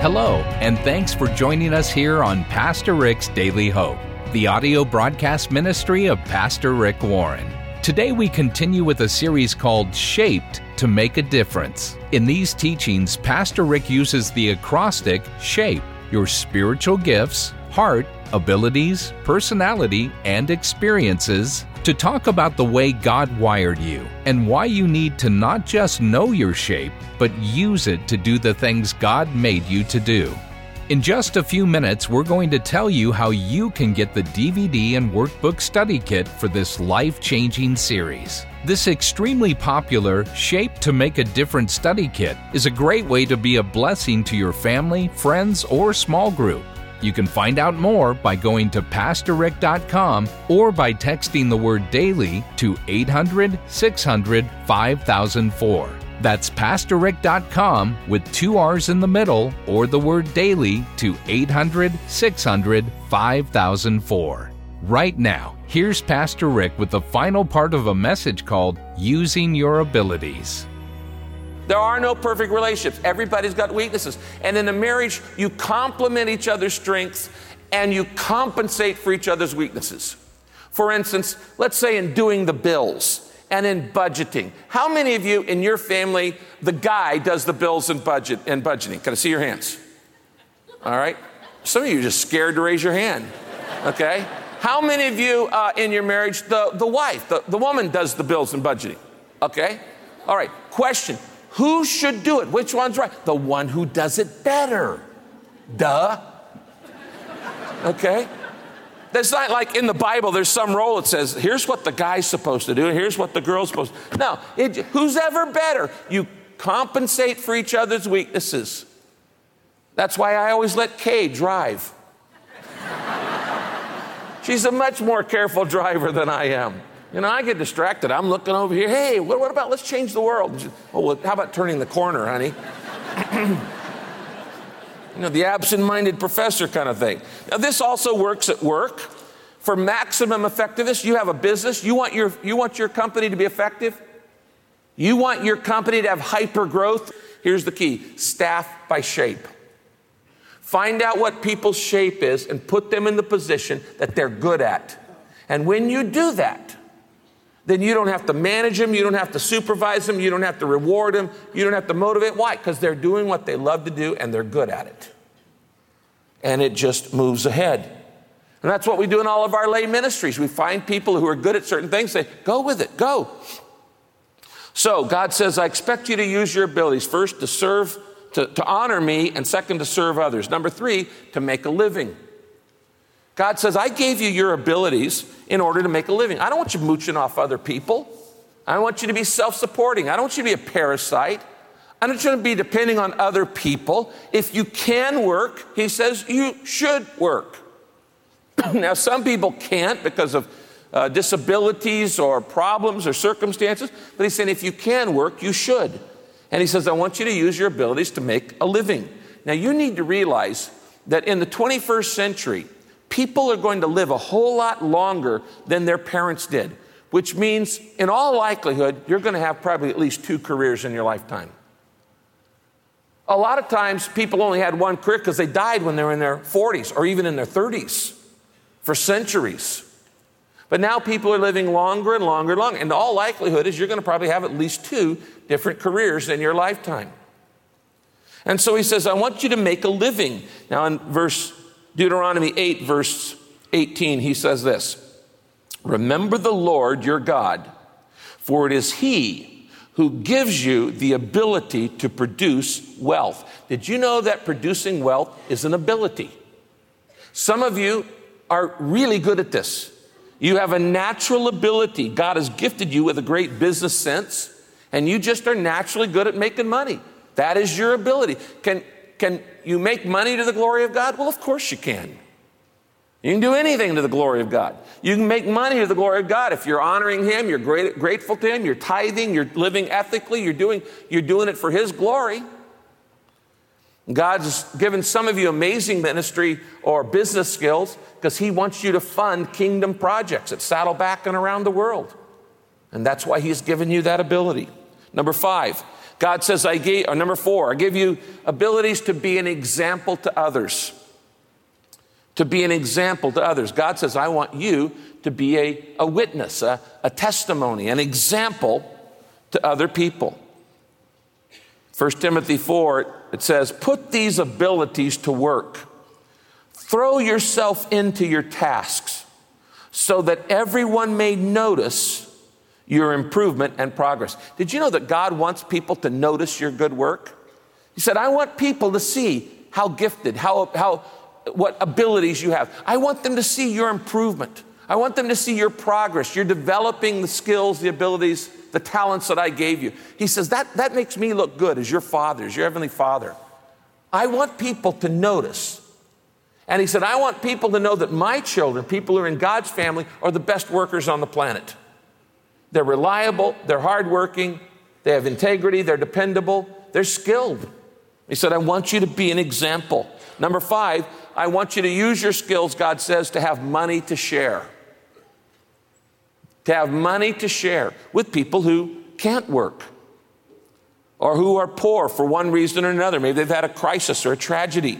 Hello, and thanks for joining us here on Pastor Rick's Daily Hope, the audio broadcast ministry of Pastor Rick Warren. Today we continue with a series called Shaped to Make a Difference. In these teachings, Pastor Rick uses the acrostic SHAPE, your spiritual gifts, heart, abilities, personality, and experiences, to talk about the way God wired you and why you need to not just know your shape, but use it to do the things God made you to do. In just a few minutes, we're going to tell you how you can get the DVD and workbook study kit for this life-changing series. This extremely popular Shape to Make a Difference study kit is a great way to be a blessing to your family, friends, or small group. You can find out more by going to PastorRick.com or by texting the word DAILY to 800-600-5004. That's PastorRick.com with 2 R's in the middle or the word DAILY to 800-600-5004. Right now, here's Pastor Rick with the final part of a message called Using Your Abilities. There are no perfect relationships. Everybody's got weaknesses. And in a marriage, you complement each other's strengths and you compensate for each other's weaknesses. For instance, let's say in doing the bills and in budgeting. How many of you in your family, the guy does the bills and budgeting? Can I see your hands? All right. Some of you are just scared to raise your hand. Okay. How many of you in your marriage, the wife, the woman does the bills and budgeting? Okay. All right. Question. Who should do it? Which one's right? The one who does it better. Duh. Okay? That's not like in the Bible, there's some role that says, here's what the guy's supposed to do, and here's what the girl's supposed to do. No, who's ever better? You compensate for each other's weaknesses. That's why I always let Kay drive. She's a much more careful driver than I am. You know, I get distracted. I'm looking over here. Hey, what about let's change the world? Oh, well, how about turning the corner, honey? You know, the absent-minded professor kind of thing. Now, this also works at work. For maximum effectiveness, you have a business. You want your company to be effective? You want your company to have hyper growth? Here's the key. Staff by shape. Find out what people's shape is and put them in the position that they're good at. And when you do that, then you don't have to manage them, you don't have to supervise them, you don't have to reward them, you don't have to motivate. Why? Because they're doing what they love to do and they're good at it. And it just moves ahead. And that's what we do in all of our lay ministries. We find people who are good at certain things, say, go with it, go. So God says, I expect you to use your abilities. First, to serve, to honor me, and second, to serve others. Number 3, to make a living. God says, I gave you your abilities in order to make a living. I don't want you mooching off other people. I don't want you to be self-supporting. I don't want you to be a parasite. I don't want you to be depending on other people. If you can work, he says, you should work. Now, some people can't because of disabilities or problems or circumstances, but he's saying if you can work, you should. And he says, I want you to use your abilities to make a living. Now, you need to realize that in the 21st century, people are going to live a whole lot longer than their parents did, which means in all likelihood, you're going to have probably at least 2 careers in your lifetime. A lot of times people only had one career because they died when they were in their 40s or even in their 30s for centuries. But now people are living longer and longer and longer. And all likelihood is you're going to probably have at least 2 different careers in your lifetime. And so he says, I want you to make a living. Now in Deuteronomy 8, verse 18, he says this, remember the Lord your God, for it is he who gives you the ability to produce wealth. Did you know that producing wealth is an ability? Some of you are really good at this. You have a natural ability. God has gifted you with a great business sense, and you just are naturally good at making money. That is your ability. Can you make money to the glory of God? Well, of course you can. You can do anything to the glory of God. You can make money to the glory of God. If you're honoring him, you're grateful to him, you're tithing, you're living ethically, you're doing it for his glory. God's given some of you amazing ministry or business skills because he wants you to fund kingdom projects at Saddleback and around the world. And that's why he's given you that ability. Number 5, God says, number 4, I give you abilities to be an example to others. To be an example to others. God says, I want you to be a witness, a testimony, an example to other people. 1 Timothy 4, it says, put these abilities to work. Throw yourself into your tasks so that everyone may notice your improvement and progress. Did you know that God wants people to notice your good work? He said, I want people to see how gifted, what abilities you have. I want them to see your improvement. I want them to see your progress. You're developing the skills, the abilities, the talents that I gave you. He says, that makes me look good as your father, as your heavenly Father. I want people to notice. And he said, I want people to know that my children, people who are in God's family, are the best workers on the planet. They're reliable, they're hardworking, they have integrity, they're dependable, they're skilled. He said, I want you to be an example. Number 5, I want you to use your skills, God says, to have money to share. To have money to share with people who can't work or who are poor for one reason or another. Maybe they've had a crisis or a tragedy.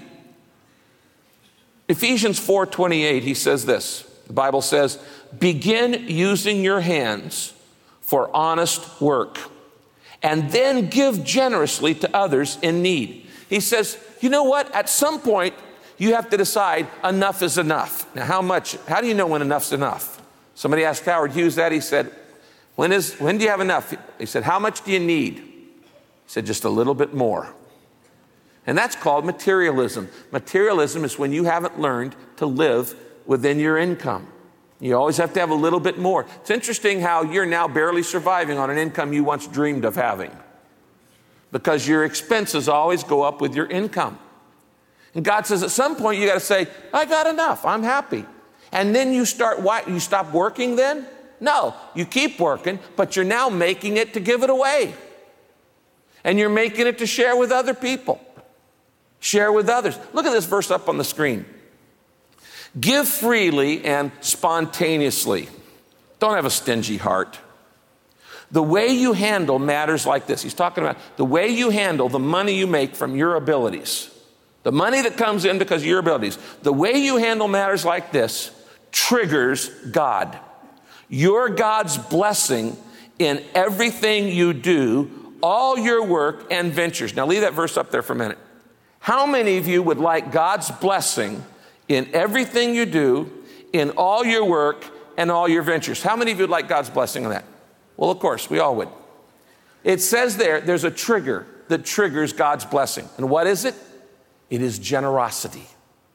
Ephesians 4:28, he says this. The Bible says, begin using your hands for honest work, and then give generously to others in need. He says, you know what? At some point, you have to decide enough is enough. Now, how much? How do you know when enough's enough? Somebody asked Howard Hughes that. He said, when do you have enough? He said, how much do you need? He said, just a little bit more. And that's called materialism. Materialism is when you haven't learned to live within your income. You always have to have a little bit more. It's interesting how you're now barely surviving on an income you once dreamed of having, because your expenses always go up with your income. And God says at some point you got to say, I got enough, I'm happy. And then you stop working then? No, you keep working, but you're now making it to give it away. And you're making it to share with other people. Share with others. Look at this verse up on the screen. Give freely and spontaneously. Don't have a stingy heart. The way you handle matters like this. He's talking about the way you handle the money you make from your abilities. The money that comes in because of your abilities. The way you handle matters like this triggers God. Your God's blessing in everything you do, all your work and ventures. Now leave that verse up there for a minute. How many of you would like God's blessing in everything you do, in all your work and all your ventures? How many of you would like God's blessing on that? Well, of course, we all would. It says there's a trigger that triggers God's blessing. And what is it? It is generosity.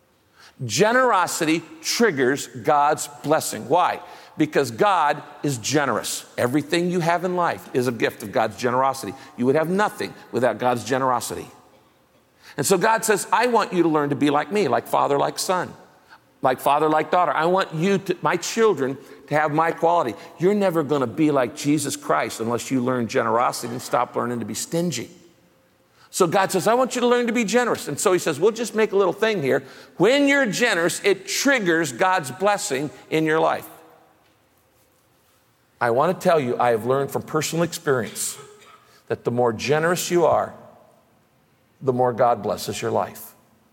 Generosity triggers God's blessing. Why? Because God is generous. Everything you have in life is a gift of God's generosity. You would have nothing without God's generosity. And so God says, I want you to learn to be like me, like father, like son, like father, like daughter. I want you to, my children, to have my quality. You're never going to be like Jesus Christ unless you learn generosity and stop learning to be stingy. So God says, I want you to learn to be generous. And so he says, we'll just make a little thing here. When you're generous, it triggers God's blessing in your life. I want to tell you, I have learned from personal experience that the more generous you are, the more God blesses your life.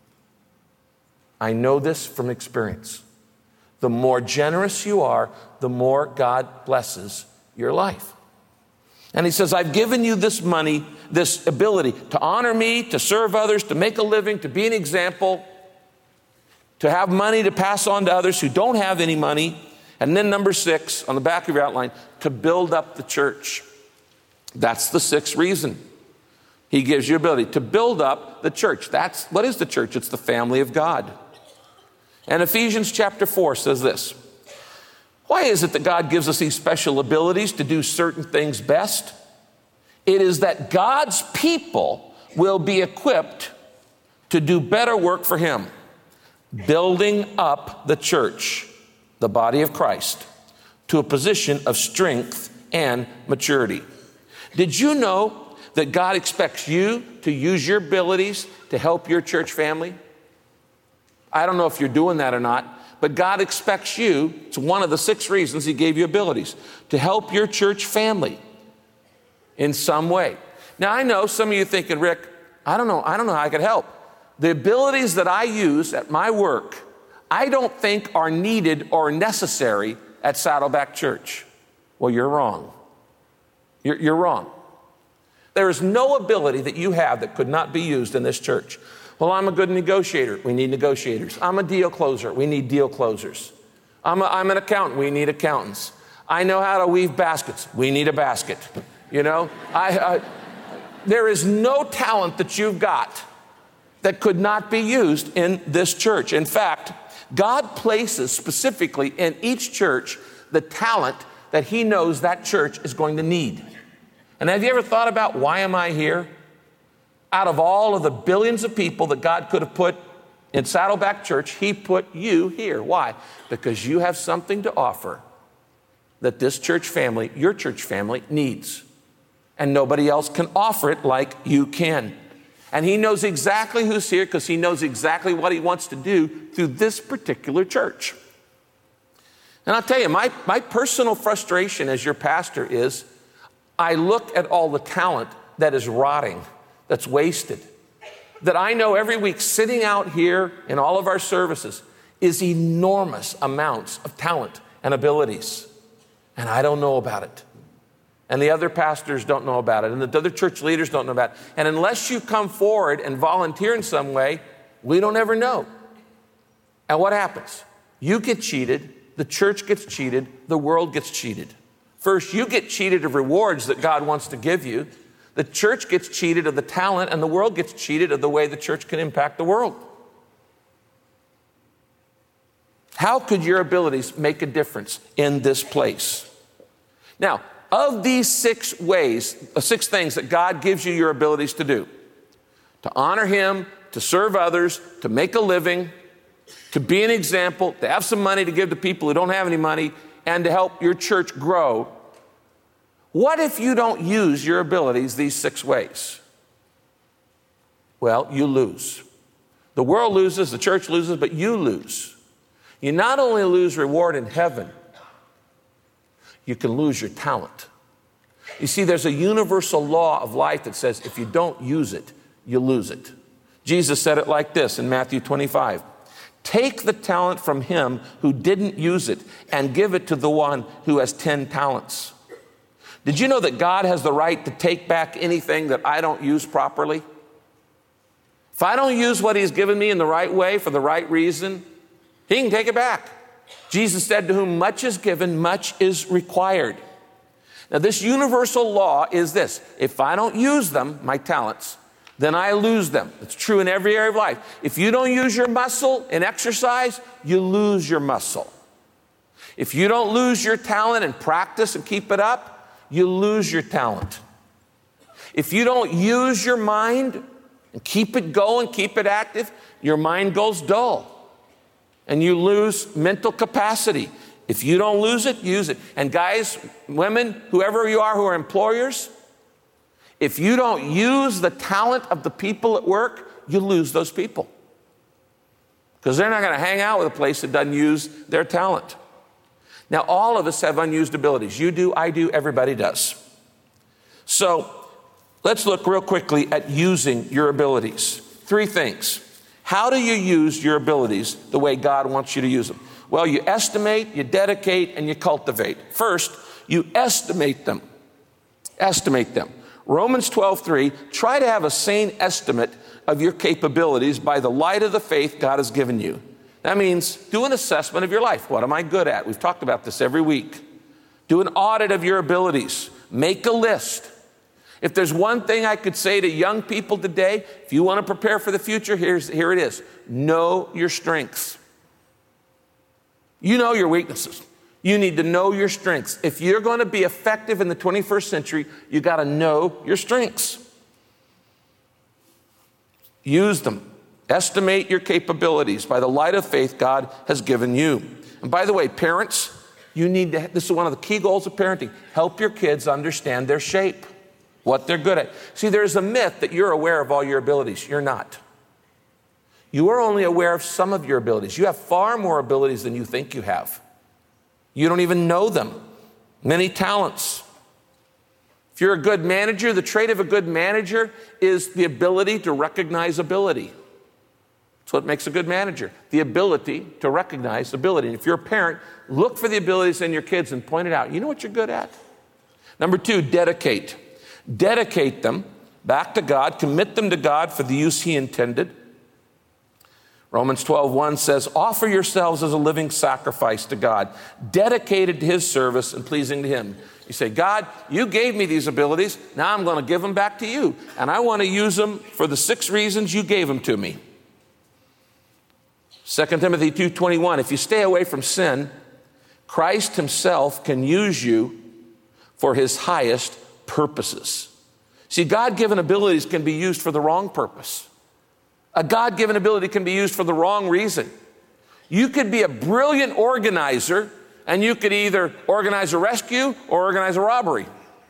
I know this from experience. The more generous you are, the more God blesses your life. And he says, I've given you this money, this ability to honor me, to serve others, to make a living, to be an example, to have money to pass on to others who don't have any money. And then number 6, on the back of your outline, to build up the church. That's the 6th reason. He gives you ability to build up the church. What is the church? It's the family of God. And Ephesians chapter 4 says this. Why is it that God gives us these special abilities to do certain things best? It is that God's people will be equipped to do better work for Him, building up the church, the body of Christ, to a position of strength and maturity. Did you know that God expects you to use your abilities to help your church family? I don't know if you're doing that or not, but God expects you, it's one of the 6 reasons He gave you abilities, to help your church family in some way. Now, I know some of you thinking, Rick, I don't know how I could help. The abilities that I use at my work, I don't think are needed or necessary at Saddleback Church. Well, you're wrong. You're wrong. There is no ability that you have that could not be used in this church. Well, I'm a good negotiator. We need negotiators. I'm a deal closer. We need deal closers. I'm an accountant. We need accountants. I know how to weave baskets. We need a basket. You know, there is no talent that you've got that could not be used in this church. In fact, God places specifically in each church the talent that he knows that church is going to need. And have you ever thought about, why am I here? Out of all of the billions of people that God could have put in Saddleback Church, he put you here. Why? Because you have something to offer that this church family, your church family, needs. And nobody else can offer it like you can. And he knows exactly who's here because he knows exactly what he wants to do through this particular church. And I'll tell you, my personal frustration as your pastor is, I look at all the talent that is rotting, that's wasted, that I know every week sitting out here in all of our services is enormous amounts of talent and abilities. And I don't know about it. And the other pastors don't know about it. And the other church leaders don't know about it. And unless you come forward and volunteer in some way, we don't ever know. And what happens? You get cheated, the church gets cheated, the world gets cheated. First, you get cheated of rewards that God wants to give you. The church gets cheated of the talent, and the world gets cheated of the way the church can impact the world. How could your abilities make a difference in this place? Now, of these 6 things that God gives you your abilities to do, to honor him, to serve others, to make a living, to be an example, to have some money to give to people who don't have any money, and to help your church grow, what if you don't use your abilities these 6 ways? Well, you lose. The world loses, the church loses, but you lose. You not only lose reward in heaven, you can lose your talent. You see, there's a universal law of life that says if you don't use it, you lose it. Jesus said it like this in Matthew 25. Take the talent from him who didn't use it and give it to the one who has 10 talents. Did you know that God has the right to take back anything that I don't use properly? If I don't use what he's given me in the right way for the right reason, he can take it back. Jesus said, to whom much is given, much is required. Now, this universal law is this. If I don't use them, my talents, then I lose them. It's true in every area of life. If you don't use your muscle in exercise, you lose your muscle. If you don't lose your talent in practice and keep it up, you lose your talent. If you don't use your mind and keep it going, keep it active, your mind goes dull and you lose mental capacity. If you don't lose it, use it. And guys, women, whoever you are who are employers, if you don't use the talent of the people at work, you lose those people. Because they're not going to hang out with a place that doesn't use their talent. Now, all of us have unused abilities. You do, I do, everybody does. So let's look real quickly at using your abilities. 3 things. How do you use your abilities the way God wants you to use them? Well, you estimate, you dedicate, and you cultivate. First, you estimate them. Estimate them. Romans 12:3, try to have a sane estimate of your capabilities by the light of the faith God has given you. That means do an assessment of your life. What am I good at? We've talked about this every week. Do an audit of your abilities. Make a list. If there's one thing I could say to young people today, if you want to prepare for the future, here it is. Know your strengths. You know your weaknesses. You need to know your strengths. If you're going to be effective in the 21st century, you got to know your strengths. Use them. Estimate your capabilities by the light of faith God has given you. And by the way, parents, this is one of the key goals of parenting. Help your kids understand their shape, what they're good at. See, there's a myth that you're aware of all your abilities. You're not. You are only aware of some of your abilities. You have far more abilities than you think you have. You don't even know them. Many talents. If you're a good manager, the trait of a good manager is the ability to recognize ability. That's what makes a good manager, the ability to recognize ability. And if you're a parent, look for the abilities in your kids and point it out. You know what you're good at? Number 2, dedicate. Dedicate them back to God, commit them to God for the use He intended. Romans 12:1 says, offer yourselves as a living sacrifice to God, dedicated to His service and pleasing to Him. You say, God, you gave me these abilities. Now I'm going to give them back to you. And I want to use them for the 6 reasons you gave them to me. 2 Timothy 2:21, if you stay away from sin, Christ Himself can use you for His highest purposes. See, God-given abilities can be used for the wrong purpose. A God-given ability can be used for the wrong reason. You could be a brilliant organizer, and you could either organize a rescue or organize a robbery.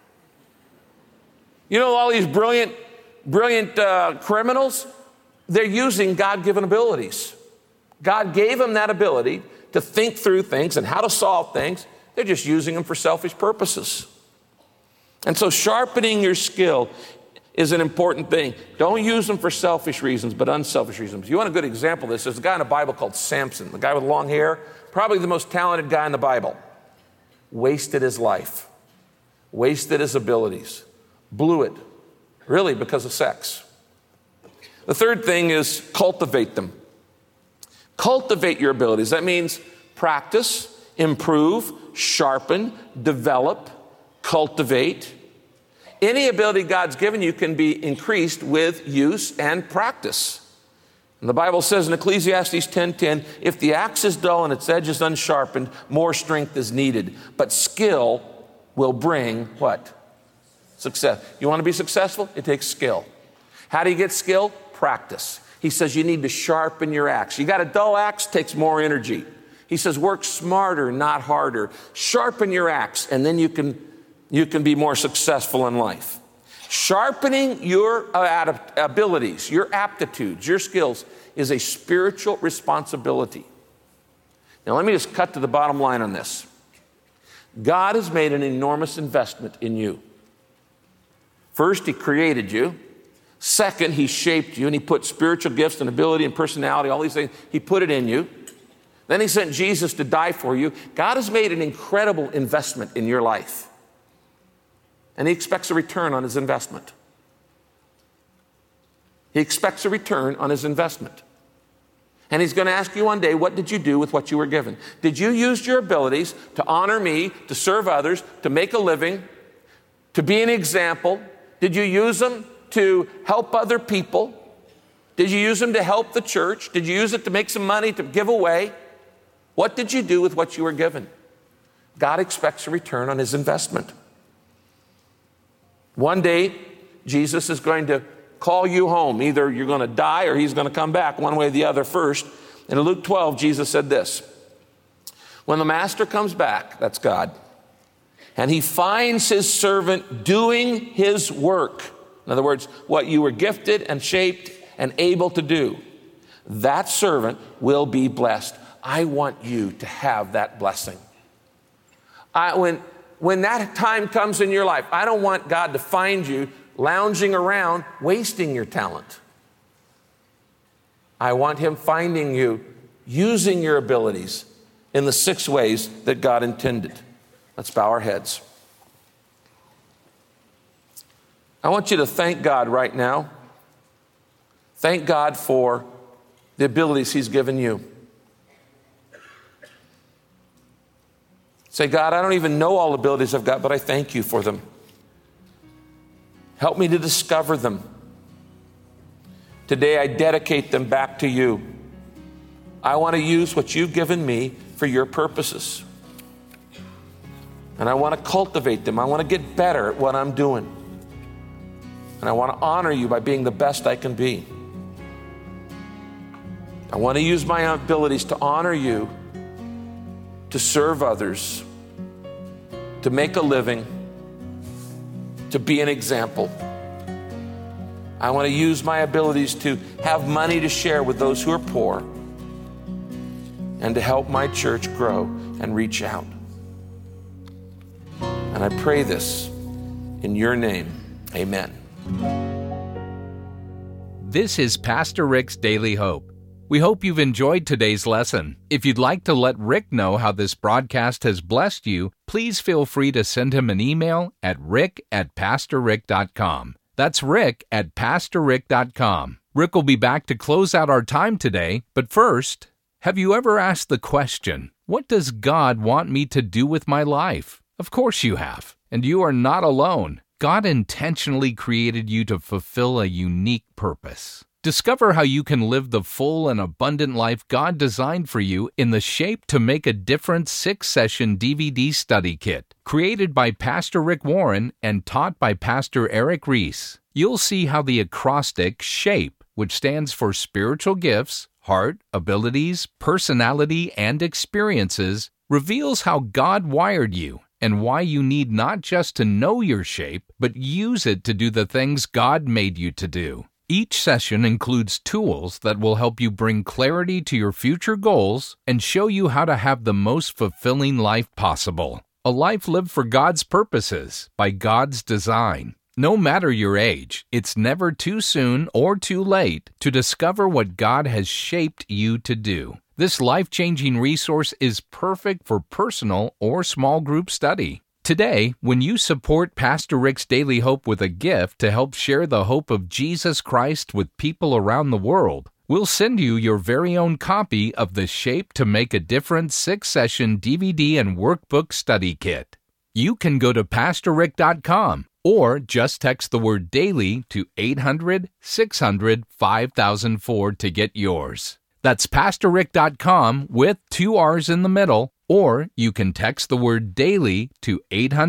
You know, all these brilliant criminals, they're using God-given abilities. God gave them that ability to think through things and how to solve things. They're just using them for selfish purposes. And so sharpening your skill is an important thing. Don't use them for selfish reasons, but unselfish reasons. You want a good example of this? There's a guy in the Bible called Samson, the guy with long hair, probably the most talented guy in the Bible. Wasted his life, wasted his abilities, blew it, really because of sex. The third thing is cultivate them. Cultivate your abilities. That means practice, improve, sharpen, develop, cultivate. Any ability God's given you can be increased with use and practice. And the Bible says in Ecclesiastes 10:10, if the axe is dull and its edge is unsharpened, more strength is needed. But skill will bring what? Success. You want to be successful? It takes skill. How do you get skill? Practice. He says you need to sharpen your axe. You got a dull axe, takes more energy. He says work smarter, not harder. Sharpen your axe, and then you can be more successful in life. Sharpening your abilities, your aptitudes, your skills is a spiritual responsibility. Now let me just cut to the bottom line on this. God has made an enormous investment in you. First, He created you. Second, He shaped you, and He put spiritual gifts and ability and personality, all these things, He put it in you. Then He sent Jesus to die for you. God has made an incredible investment in your life. And He expects a return on His investment. He expects a return on His investment. And He's going to ask you one day, what did you do with what you were given? Did you use your abilities to honor me, to serve others, to make a living, to be an example? Did you use them to help other people? Did you use them to help the church? Did you use it to make some money, to give away? What did you do with what you were given? God expects a return on His investment. One day, Jesus is going to call you home. Either you're going to die or He's going to come back, one way or the other first. And in Luke 12, Jesus said this, when the master comes back, that's God, and he finds his servant doing his work, in other words, what you were gifted and shaped and able to do, that servant will be blessed. I want you to have that blessing. When that time comes in your life, I don't want God to find you lounging around wasting your talent. I want Him finding you using your abilities in the 6 ways that God intended. Let's bow our heads. I want you to thank God right now. Thank God for the abilities He's given you. Say, God, I don't even know all the abilities I've got, but I thank you for them. Help me to discover them. Today, I dedicate them back to you. I want to use what you've given me for your purposes. And I want to cultivate them. I want to get better at what I'm doing. And I want to honor you by being the best I can be. I want to use my abilities to honor you, to serve others, to make a living, to be an example. I want to use my abilities to have money to share with those who are poor and to help my church grow and reach out. And I pray this In your name, amen. This is Pastor Rick's Daily Hope. We hope you've enjoyed today's lesson. If you'd like to let Rick know how this broadcast has blessed you, please feel free to send him an email at rick@pastorrick.com. That's rick@pastorrick.com. Rick will be back to close out our time today, but first, have you ever asked the question, what does God want me to do with my life? Of course you have, and you are not alone. God intentionally created you to fulfill a unique purpose. Discover how you can live the full and abundant life God designed for you in the Shape to Make a Difference 6-session DVD study kit, created by Pastor Rick Warren and taught by Pastor Eric Reese. You'll see how the acrostic SHAPE, which stands for Spiritual Gifts, Heart, Abilities, Personality, and Experiences, reveals how God wired you and why you need not just to know your shape, but use it to do the things God made you to do. Each session includes tools that will help you bring clarity to your future goals and show you how to have the most fulfilling life possible. A life lived for God's purposes, by God's design. No matter your age, it's never too soon or too late to discover what God has shaped you to do. This life-changing resource is perfect for personal or small group study. Today, when you support Pastor Rick's Daily Hope with a gift to help share the hope of Jesus Christ with people around the world, we'll send you your very own copy of the Shape to Make a Difference 6-session DVD and workbook study kit. You can go to PastorRick.com or just text the word DAILY to 800-600-5004 to get yours. That's PastorRick.com with 2 R's in the middle, or you can text the word DAILY to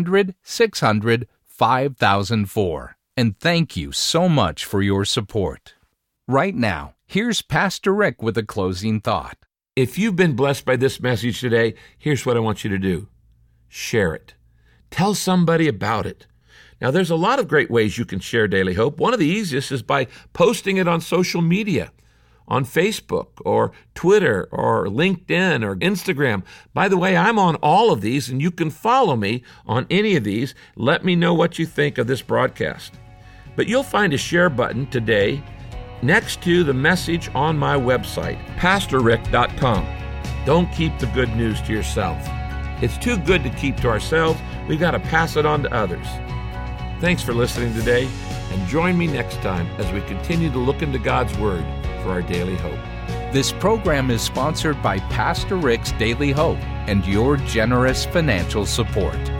800-600-5004. And thank you so much for your support. Right now, here's Pastor Rick with a closing thought. If you've been blessed by this message today, here's what I want you to do. Share it. Tell somebody about it. Now, there's a lot of great ways you can share Daily Hope. One of the easiest is by posting it on social media, on Facebook or Twitter or LinkedIn or Instagram. By the way, I'm on all of these, and you can follow me on any of these. Let me know what you think of this broadcast. But you'll find a share button today next to the message on my website, PastorRick.com. Don't keep the good news to yourself. It's too good to keep to ourselves. We've got to pass it on to others. Thanks for listening today, and join me next time as we continue to look into God's Word for our daily hope. This program is sponsored by Pastor Rick's Daily Hope and your generous financial support.